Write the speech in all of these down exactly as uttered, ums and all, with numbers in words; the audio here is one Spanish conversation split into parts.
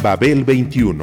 Babel veintiuno.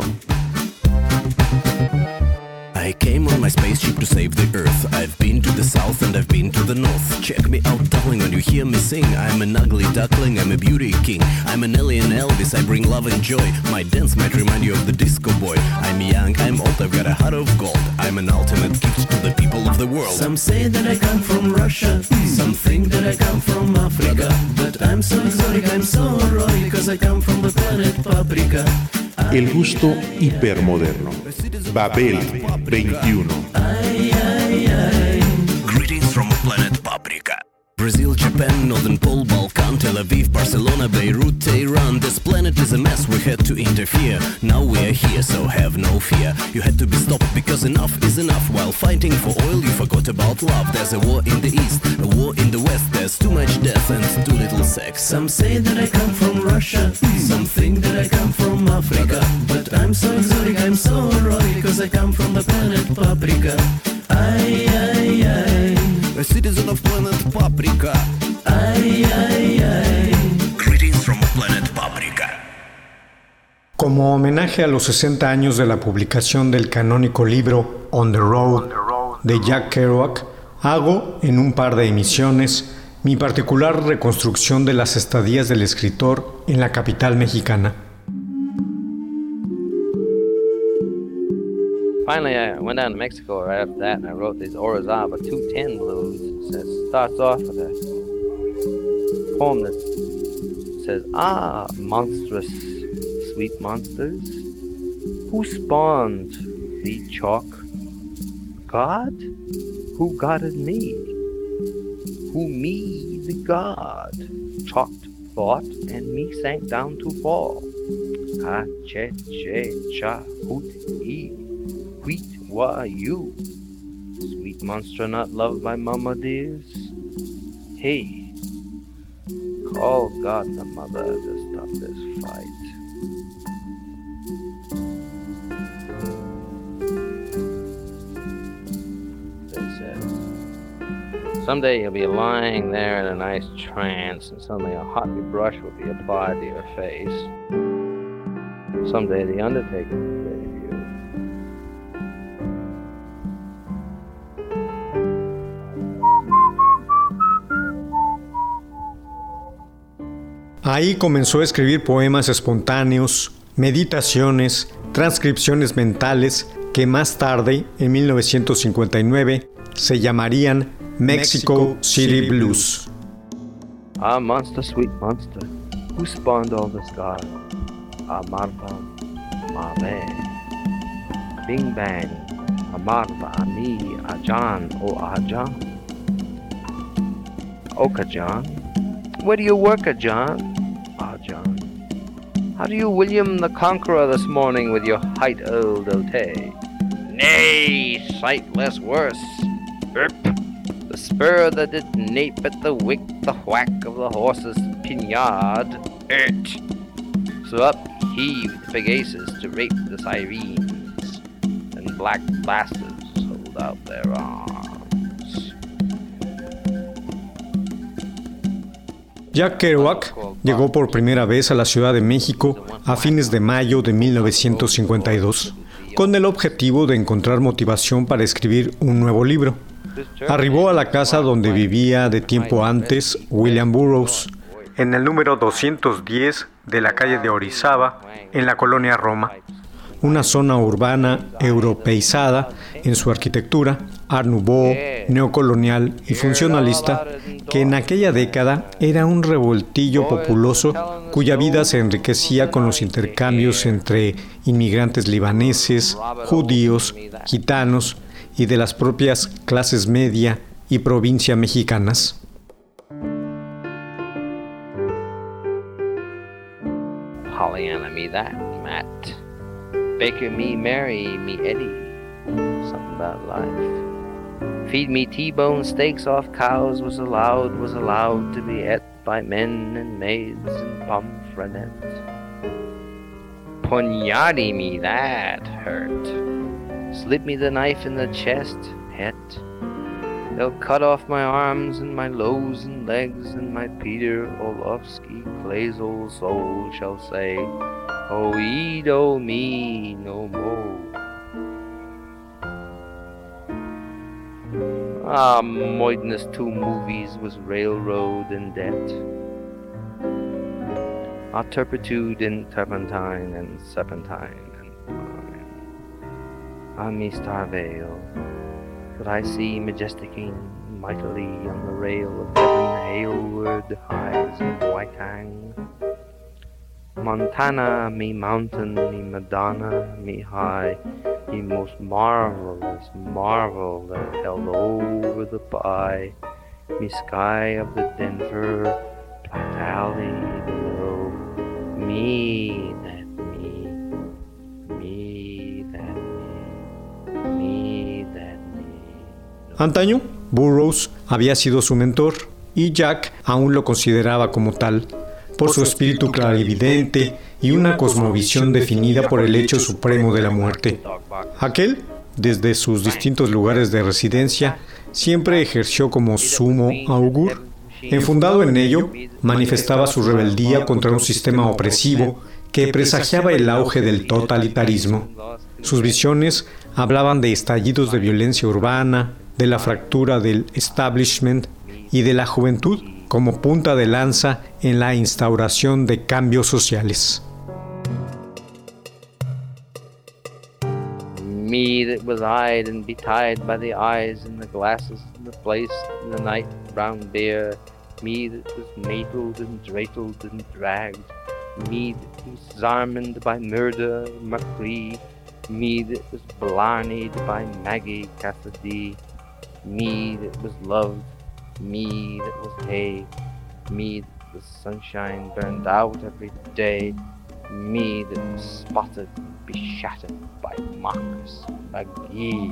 I came on my spaceship to save the Earth. I've been to the south and I've been to the north. Check me out, darling, when you hear me sing. I'm an ugly duckling, I'm a beauty king. I'm an alien Elvis, I bring love and joy. My dance might remind you of the disco boy. I'm young, I'm old, I've got a heart of gold. I'm an ultimate gift to the people of the world. Some say that I come from Russia, some think that I come from Africa. But I'm so exotic, I'm so erotic, cause I come from the planet Paprika. El gusto hipermoderno. Babel veintiuno. Ay, ay, ay. Greetings from planet Paprika. Brazil, Japan, Northern Pole, Balkan, Tel Aviv, Barcelona, Beirut, Tehran. This planet is a mess, we had to interfere. Now we are here, so have no fear. You had to be stopped because enough is enough. While fighting for oil, you forgot about love. There's a war in the east, a war in the west. There's too much death and too little sex. Some say that I come from Russia, some think that I come from Africa. But I'm so exotic, I'm so erotic, cause I come from the planet Paprika. Ay, ay, ay. A citizen of planet Paprika. Ay, ay, ay. Greetings from planet Paprika. Como homenaje a los sesenta años de la publicación del canónico libro On the Road de Jack Kerouac, hago, en un par de emisiones, mi particular reconstrucción de las estadías del escritor en la capital mexicana. Finally, I went down to Mexico right after that, and I wrote these Orizaba two ten blues. It says, starts off with a poem that says, ah, monstrous, sweet monsters, who spawned the chalk? God? Who godded me? Who me the God? Chalked thought, and me sank down to fall. Ha, che, che, cha, hoot, e. Wheat, what are you? Sweet monster not loved by mama dears? Hey, call God the mother to stop this fight. It says, someday you'll be lying there in a nice trance and suddenly a hot brush will be applied to your face. Someday the undertaker will save you. Ahí comenzó a escribir poemas espontáneos, meditaciones, transcripciones mentales que más tarde, en mil novecientos cincuenta y nueve, se llamarían Mexico City Blues. Ah, monster, sweet monster, who spawned all this God? Ah, Marva, Mave, Bing Bang, Ah, Marva, Ah, me, Ah, John, oh, Ah, John. Oka John, where do you work, Ah, John? Ah, John, how do you William the Conqueror this morning with your height old ote? Nay, sight less worse. Erp. The spur that did nape at the wick, the whack of the horse's piniard. Ert. So up heaved Pegasus to rape the Syrenes, and black bastards hold out their arms. Jack Kerouac llegó por primera vez a la Ciudad de México a fines de mayo de mil novecientos cincuenta y dos, con el objetivo de encontrar motivación para escribir un nuevo libro. Arribó a la casa donde vivía de tiempo antes William Burroughs, en el número doscientos diez de la calle de Orizaba, en la colonia Roma, una zona urbana europeizada en su arquitectura, Art Nouveau, neocolonial y funcionalista, que en aquella década era un revoltillo populoso cuya vida se enriquecía con los intercambios entre inmigrantes libaneses, judíos, gitanos y de las propias clases media y provincia mexicanas. Pollyanna, me that, Matt. Baker, me Mary, me Eddie. Something about life. Feed me T-bone steaks off cows was allowed, was allowed to be et by men and maids and pomfrenettes. Poignardy me, that hurt. Slip me the knife in the chest, het. They'll cut off my arms and my lows and legs, and my Peter Orlovsky Clay's old soul shall say, Oh, Edo me no more. Ah, moidness two movies was railroad and debt. Ah, turpitude and turpentine and serpentine and pine. Ah, me starvale, but I see majesticing mightily on the rail of heaven, hailward highs of Waitang. Montana, me mountain, me Madonna, me high, me most marvelous marvel that held over the pie, me sky of the Denver, Platte Valley below, me that me, me that me, me that me. Antaño, Burroughs había sido su mentor y Jack aún lo consideraba como tal, por su espíritu clarividente y una cosmovisión definida por el hecho supremo de la muerte. Aquel, desde sus distintos lugares de residencia, siempre ejerció como sumo augur. Enfundado en ello, manifestaba su rebeldía contra un sistema opresivo que presagiaba el auge del totalitarismo. Sus visiones hablaban de estallidos de violencia urbana, de la fractura del establishment y de la juventud como punta de lanza en la instauración de cambios sociales. Me that was eyed and betide by the eyes and the glasses and the place and the night brown bear, me that was madled and dreidled and dragged, me that was zarmoned by murder Macree, me that was blarneyed by Maggie Cassidy, me that was loved, me that was hay, me that the sunshine burned out every day, me that was spotted and beshattered by Marcus McGee.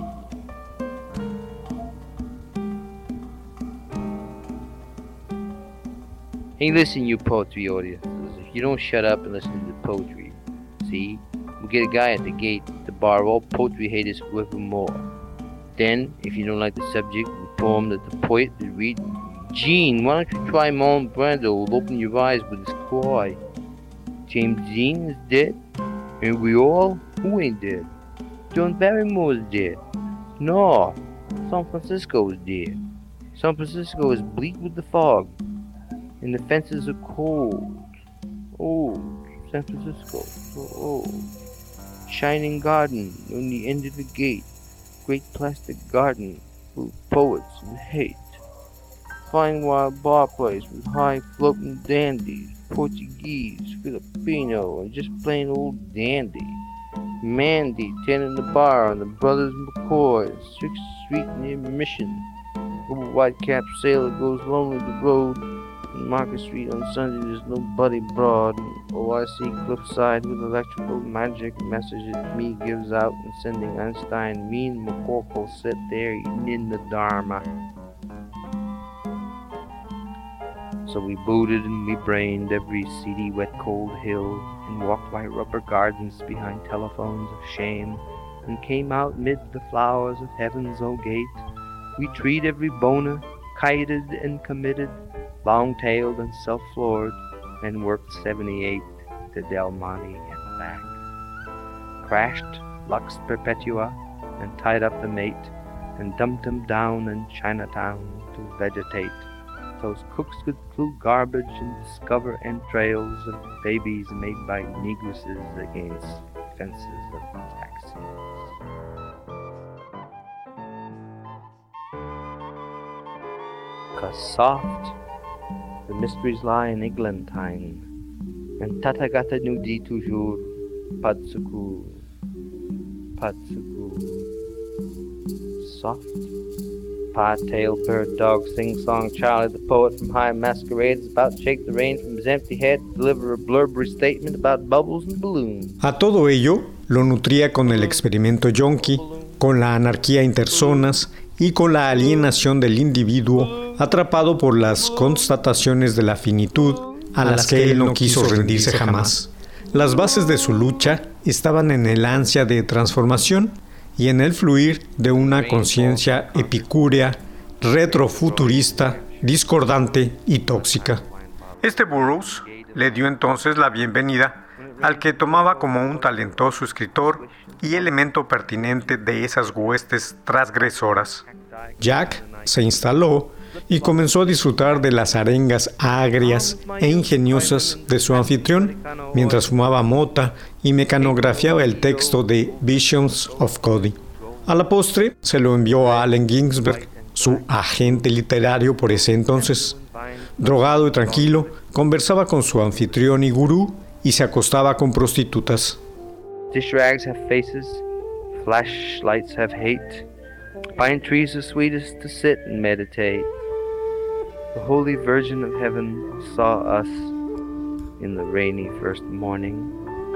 Hey, listen, you poetry audiences, if you don't shut up and listen to the poetry, see, we'll get a guy at the gate to bar all poetry haters forevermore. Then, if you don't like the subject of the poem that the poet would read, Gene, why don't you try Marlon Brando? Will open your eyes with his cry. James Dean is dead, and we all, who ain't dead? John Barrymore is dead. No, San Francisco is dead. San Francisco is bleak with the fog, and the fences are cold. Old, San Francisco, so old. Shining garden on the end of the gate. Great plastic garden full of poets and hate. Fine wild bar place with high floating dandies, Portuguese, Filipino, and just plain old dandy. Mandy tending the bar on the Brothers McCoy, sixth Street near Mission. A white-capped sailor goes lonely the road, and Market Street on Sunday there's nobody broad. And, oh, I see Cliffside with electrical magic messages me gives out and sending Einstein. Me and McCorkle sit there eating in the Dharma. So we booted and we brained every seedy, wet, cold hill, and walked by rubber gardens behind telephones of shame, and came out mid the flowers of heaven's O gate. We treed every boner, kited and committed, long-tailed and self-floored, and worked seventy-eight to Del Monte and back. Crashed Lux Perpetua and tied up the mate, and dumped him down in Chinatown to vegetate. Those cooks could clue garbage and discover entrails of babies made by negresses against fences of taxis. Cause soft, the mysteries lie in Eglantine, and Tathagata nous dit toujours, pas de secours, pas de secours. Soft, pie-tailed bird dog, sing-song Charlie the poet from High Masquerade is about to shake the reins from his empty head to deliver a blurbery statement about bubbles and balloons. A todo ello lo nutría con el experimento yonki, con la anarquía interzonas y con la alienación del individuo atrapado por las constataciones de la finitud a las que él no quiso rendirse jamás. Las bases de su lucha estaban en el ansia de transformación y en el fluir de una conciencia epicúrea, retrofuturista, discordante y tóxica. Este Burroughs le dio entonces la bienvenida al que tomaba como un talentoso escritor y elemento pertinente de esas huestes transgresoras. Jack se instaló y comenzó a disfrutar de las arengas agrias e ingeniosas de su anfitrión, mientras fumaba mota y mecanografiaba el texto de Visions of Cody. A la postre se lo envió a Allen Ginsberg, su agente literario por ese entonces. Drogado y tranquilo, conversaba con su anfitrión y gurú y se acostaba con prostitutas. Dish rags have faces, flashlights have hate. Pine trees are sweetest to sit and meditate. The Holy Virgin of Heaven saw us in the rainy first morning.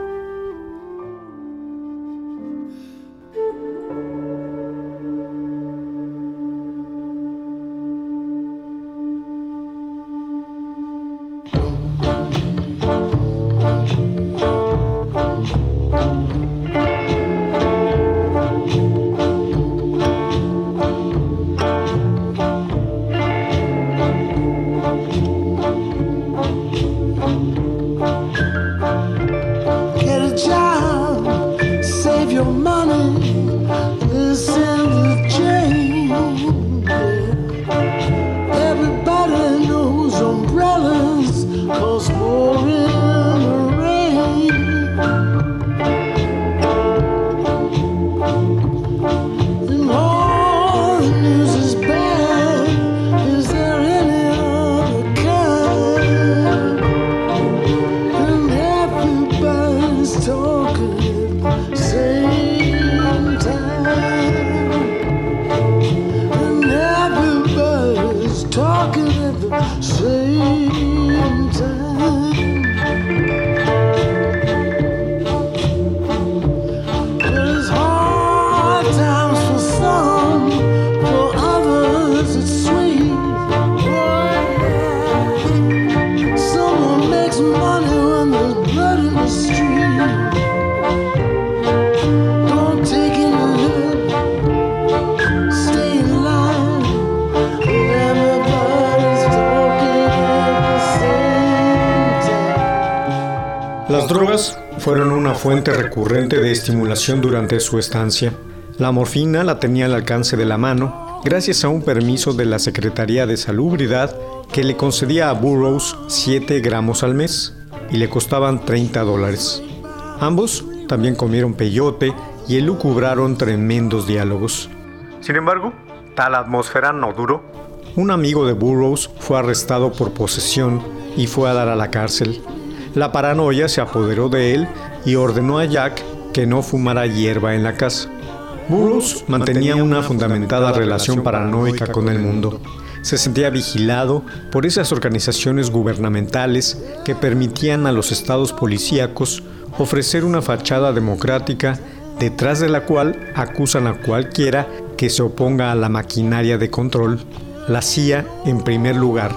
Las drogas fueron una fuente recurrente de estimulación durante su estancia. La morfina la tenía al alcance de la mano gracias a un permiso de la Secretaría de Salubridad que le concedía a Burroughs siete gramos al mes y le costaban treinta dólares. Ambos también comieron peyote y elucubraron tremendos diálogos. Sin embargo, tal atmósfera no duró. Un amigo de Burroughs fue arrestado por posesión y fue a dar a la cárcel. La paranoia se apoderó de él y ordenó a Jack que no fumara hierba en la casa. Burroughs mantenía una fundamentada relación paranoica con el mundo. Se sentía vigilado por esas organizaciones gubernamentales que permitían a los estados policíacos ofrecer una fachada democrática detrás de la cual acusan a cualquiera que se oponga a la maquinaria de control, la C I A en primer lugar.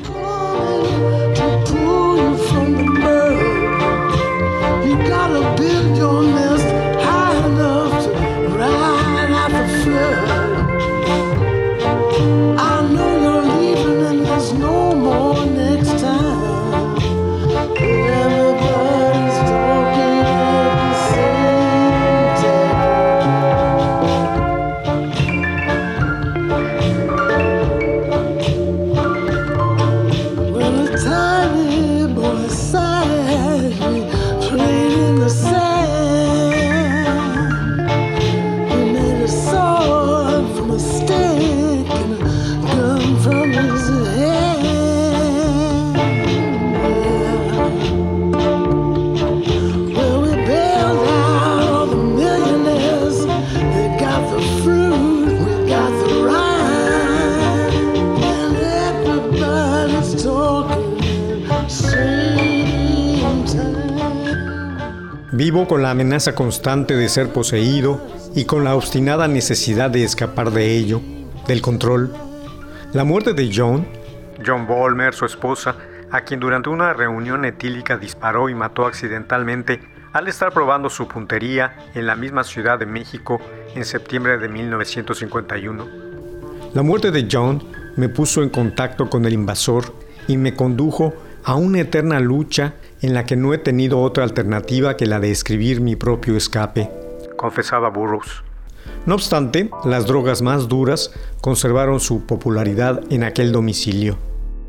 Vivo con la amenaza constante de ser poseído y con la obstinada necesidad de escapar de ello, del control. La muerte de John, John Vollmer, su esposa, a quien durante una reunión etílica disparó y mató accidentalmente al estar probando su puntería en la misma Ciudad de México en septiembre de mil novecientos cincuenta y uno. La muerte de John me puso en contacto con el invasor y me condujo a una eterna lucha en la que no he tenido otra alternativa que la de escribir mi propio escape, confesaba Burroughs. No obstante, las drogas más duras conservaron su popularidad en aquel domicilio.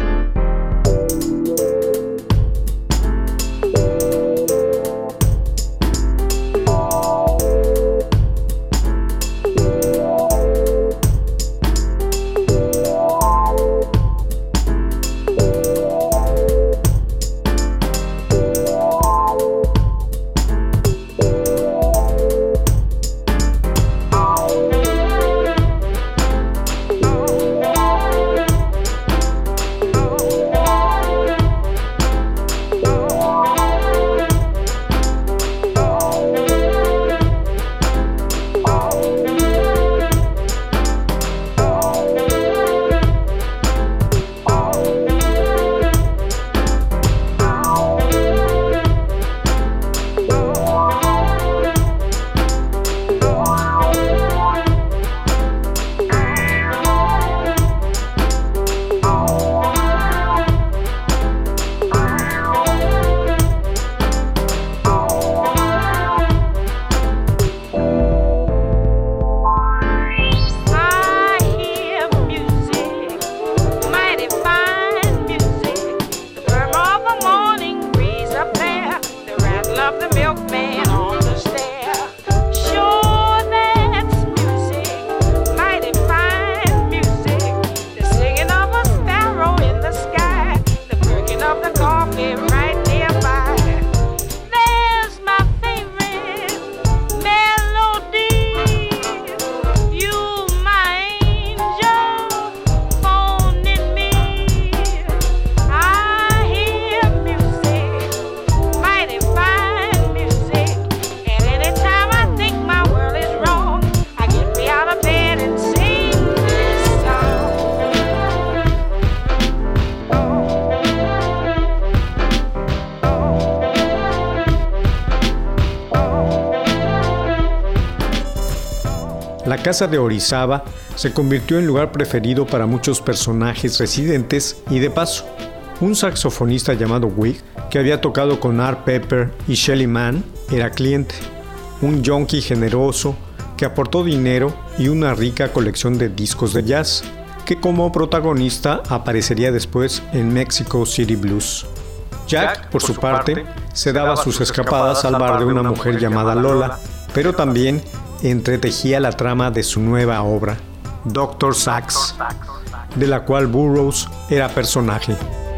La casa de Orizaba se convirtió en lugar preferido para muchos personajes residentes y de paso. Un saxofonista llamado Wig, que había tocado con Art Pepper y Shelly Manne, era cliente. Un yonki generoso que aportó dinero y una rica colección de discos de jazz, que como protagonista aparecería después en Mexico City Blues. Jack, por su parte, se daba sus escapadas al bar de una mujer llamada Lola, pero también entretejía la trama de su nueva obra, Doctor Sax, de la cual Burroughs era personaje.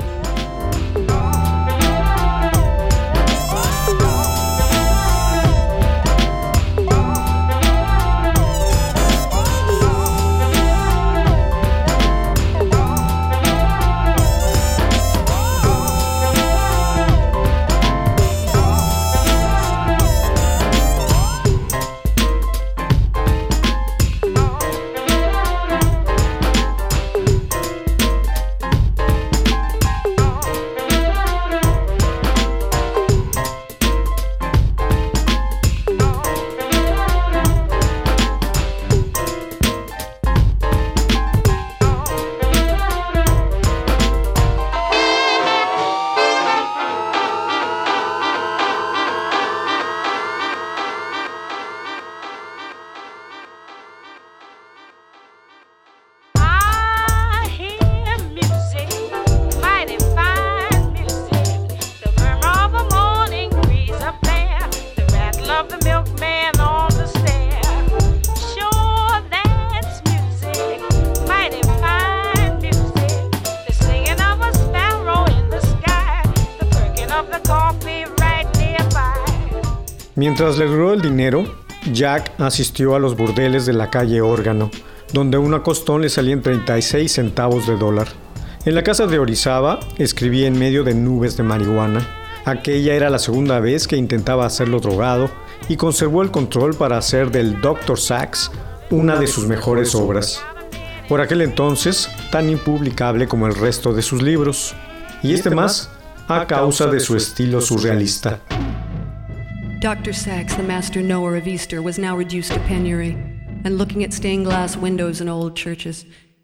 Mientras le duró el dinero, Jack asistió a los burdeles de la calle Órgano, donde un acostón le salía en treinta y seis centavos de dólar. En la casa de Orizaba escribía en medio de nubes de marihuana. Aquella era la segunda vez que intentaba hacerlo drogado y conservó el control para hacer del Doctor Sax una de sus mejores obras. Por aquel entonces, tan impublicable como el resto de sus libros. Y este más a causa de su estilo surrealista. Doctor Sax, the master knower of Easter, was now reduced to penury, and looking at stained glass windows in old churches,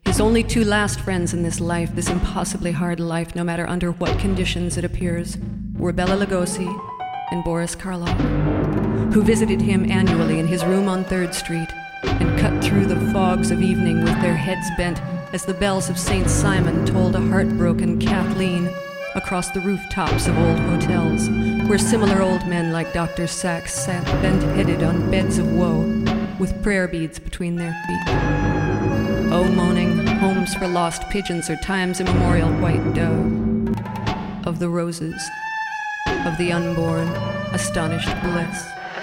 His only two last friends in this life, this impossibly hard life, no matter under what conditions it appears, were Bela Lugosi and Boris Karloff, who visited him annually in his room on third Street and cut through the fogs of evening with their heads bent as the bells of Saint Simon told a heartbroken Kathleen across the rooftops of old hotels, where similar old men like Doctor Sachs sat bent-headed on beds of woe with prayer beads between their feet. Oh, moaning, homes for lost pigeons or time's immemorial white dove of the roses, of the unborn, astonished bliss.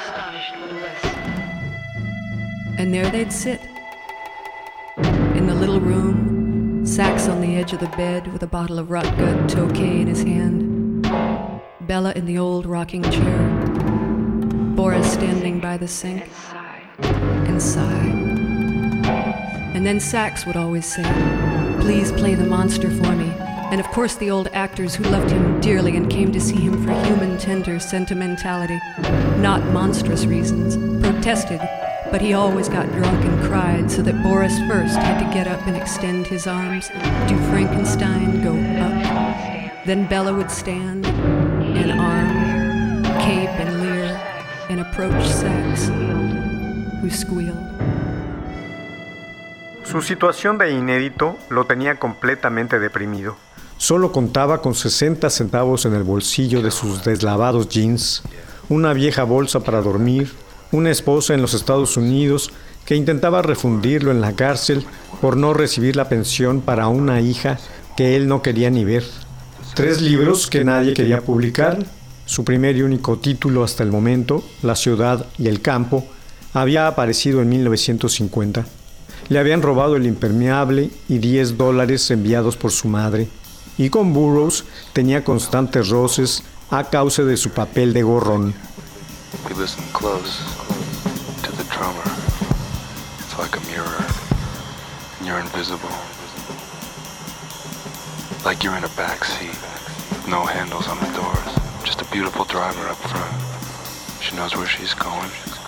And there they'd sit, in the little room, Sachs on the edge of the bed with a bottle of Rotgut Tokay in his hand, Bella in the old rocking chair, Boris standing by the sink, and sigh. And then Sachs would always say, "Please play the monster for me." And of course the old actors who loved him dearly and came to see him for human, tender sentimentality, not monstrous reasons, protested, but he always got drunk and cried so that Boris first had to get up and extend his arms, do Frankenstein, go up. Then Bella would stand and arm, cape and leer, and approach Sachs, who squealed. Su situación de inédito lo tenía completamente deprimido. Solo contaba con sesenta centavos en el bolsillo de sus deslavados jeans, una vieja bolsa para dormir, una esposa en los Estados Unidos que intentaba refundirlo en la cárcel por no recibir la pensión para una hija que él no quería ni ver. Tres libros que nadie quería publicar. Su primer y único título hasta el momento, La ciudad y el campo, había aparecido en mil novecientos cincuenta. Le habían robado el impermeable y diez dólares enviados por su madre, y con Burroughs tenía constantes roces a causa de su papel de gorrón. We listen close to the drummer. It's like a mirror, and you're invisible. Like you're in a back seat, with no handles on the doors. Just a beautiful driver up front. She knows where she's going.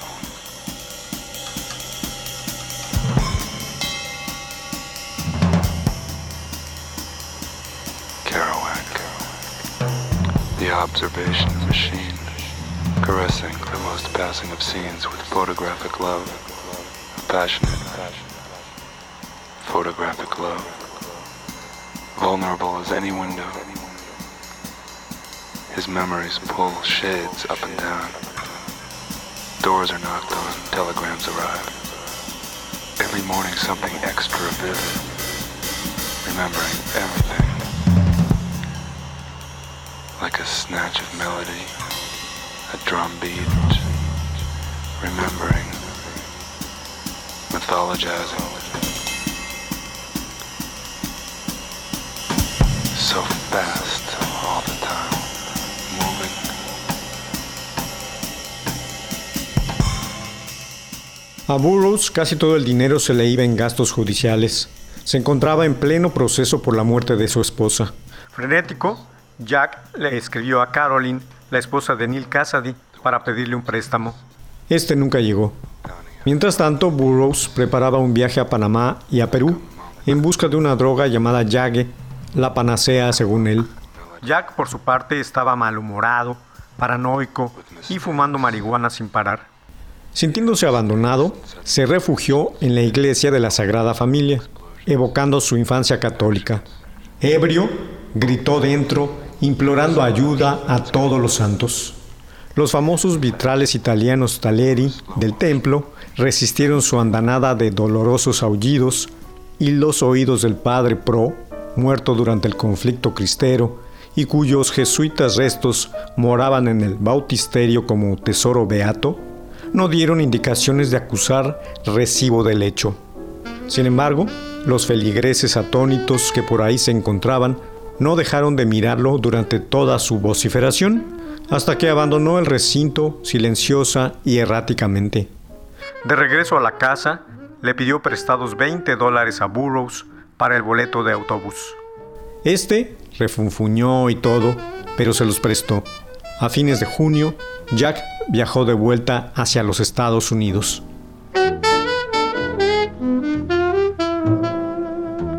The observation machine, caressing the most passing of scenes with photographic love, passionate, photographic love, vulnerable as any window. His memories pull shades up and down. Doors are knocked on, telegrams arrive. Every morning something extra vivid, remembering everything. Like a snatch of melody, a drum beat, remembering, mythologizing. So fast all the time, moving. A Burroughs casi todo el dinero se le iba en gastos judiciales. Se encontraba en pleno proceso por la muerte de su esposa. Frenético, Jack le escribió a Caroline, la esposa de Neal Cassady, para pedirle un préstamo. Este nunca llegó. Mientras tanto, Burroughs preparaba un viaje a Panamá y a Perú en busca de una droga llamada Yagé, la panacea según él. Jack, por su parte, estaba malhumorado, paranoico y fumando marihuana sin parar. Sintiéndose abandonado, se refugió en la iglesia de la Sagrada Familia, evocando su infancia católica. Ebrio, gritó dentro, implorando ayuda a todos los santos. Los famosos vitrales italianos Taleri del templo resistieron su andanada de dolorosos aullidos, y los oídos del padre Pro, muerto durante el conflicto cristero, y cuyos jesuitas restos moraban en el bautisterio como tesoro beato, no dieron indicaciones de acusar recibo del hecho. Sin embargo, los feligreses atónitos que por ahí se encontraban no dejaron de mirarlo durante toda su vociferación, hasta que abandonó el recinto silenciosa y erráticamente. De regreso a la casa, le pidió prestados veinte dólares a Burroughs para el boleto de autobús. Este refunfuñó y todo, pero se los prestó. A fines de junio, Jack viajó de vuelta hacia los Estados Unidos.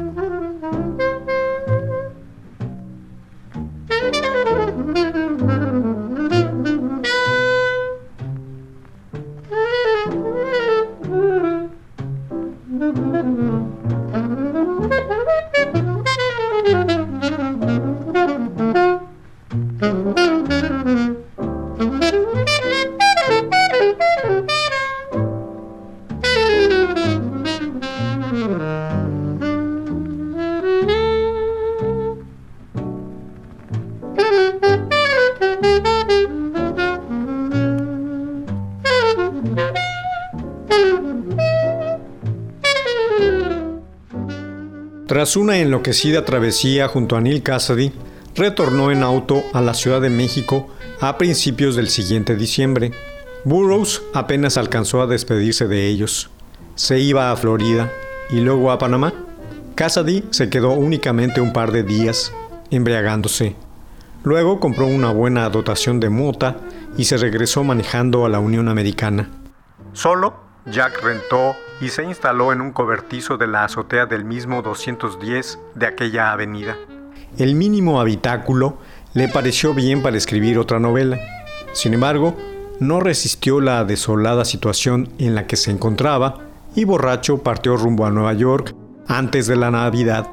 Tras una enloquecida travesía junto a Neal Cassady, retornó en auto a la Ciudad de México a principios del siguiente diciembre. Burroughs apenas alcanzó a despedirse de ellos. Se iba a Florida y luego a Panamá. Cassady se quedó únicamente un par de días, embriagándose. Luego compró una buena dotación de mota y se regresó manejando a la Unión Americana. Solo, Jack rentó y se instaló en un cobertizo de la azotea del mismo doscientos diez de aquella avenida. El mínimo habitáculo le pareció bien para escribir otra novela. Sin embargo, no resistió la desolada situación en la que se encontraba y borracho partió rumbo a Nueva York antes de la Navidad.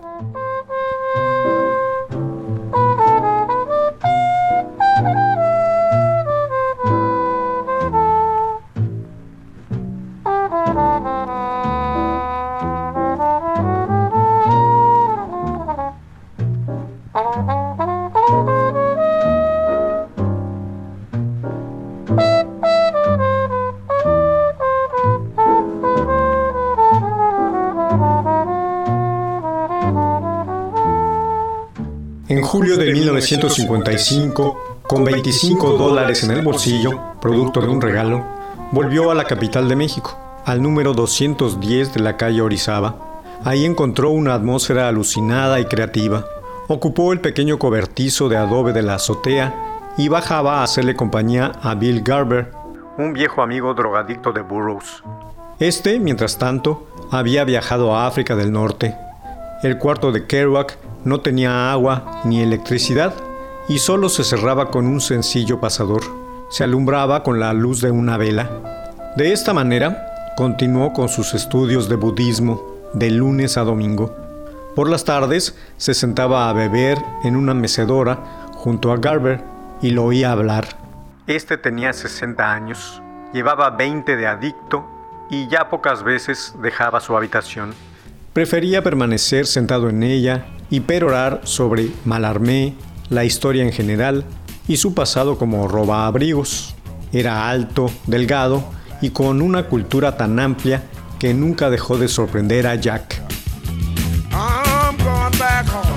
En julio de mil novecientos cincuenta y cinco, con veinticinco dólares en el bolsillo, producto de un regalo, volvió a la capital de México, al número doscientos diez de la calle Orizaba. Ahí encontró una atmósfera alucinada y creativa. Ocupó el pequeño cobertizo de adobe de la azotea y bajaba a hacerle compañía a Bill Garber, un viejo amigo drogadicto de Burroughs. Este, mientras tanto, había viajado a África del Norte. El cuarto de Kerouac no tenía agua ni electricidad y solo se cerraba con un sencillo pasador. Se alumbraba con la luz de una vela. De esta manera, continuó con sus estudios de budismo de lunes a domingo. Por las tardes, se sentaba a beber en una mecedora junto a Garber y lo oía hablar. Este tenía sesenta años, llevaba veinte de adicto y ya pocas veces dejaba su habitación. Prefería permanecer sentado en ella y perorar sobre Mallarmé, la historia en general y su pasado como robaabrigos. Era alto, delgado y con una cultura tan amplia que nunca dejó de sorprender a Jack. I'm going back home.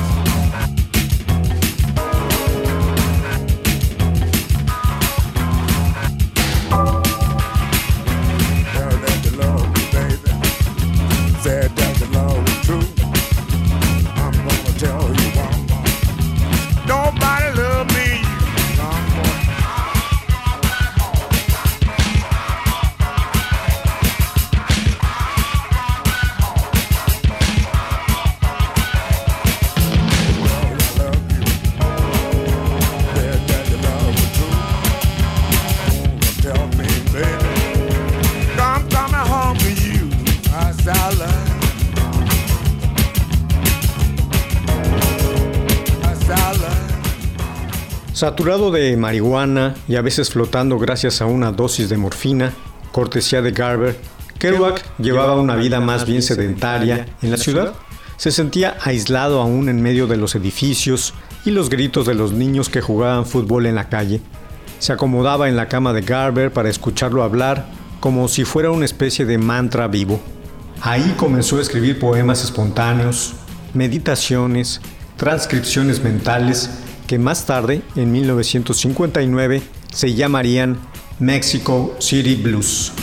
Saturado de marihuana y a veces flotando gracias a una dosis de morfina, cortesía de Garber, Kerouac llevaba una vida más bien sedentaria en la ciudad. Se sentía aislado aún en medio de los edificios y los gritos de los niños que jugaban fútbol en la calle. Se acomodaba en la cama de Garber para escucharlo hablar como si fuera una especie de mantra vivo. Ahí comenzó a escribir poemas espontáneos, meditaciones, transcripciones mentales que más tarde, en mil novecientos cincuenta y nueve, se llamarían Mexico City Blues.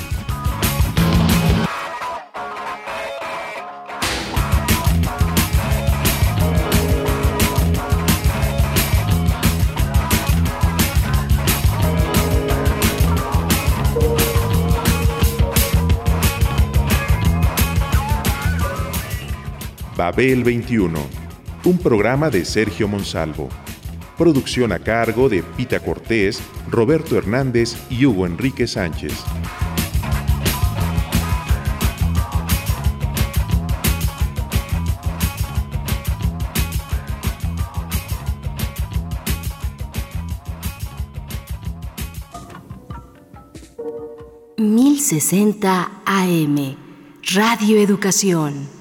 Babel veintiuno, un programa de Sergio Monsalvo. Producción a cargo de Pita Cortés, Roberto Hernández y Hugo Enrique Sánchez. mil sesenta A M, Radio Educación.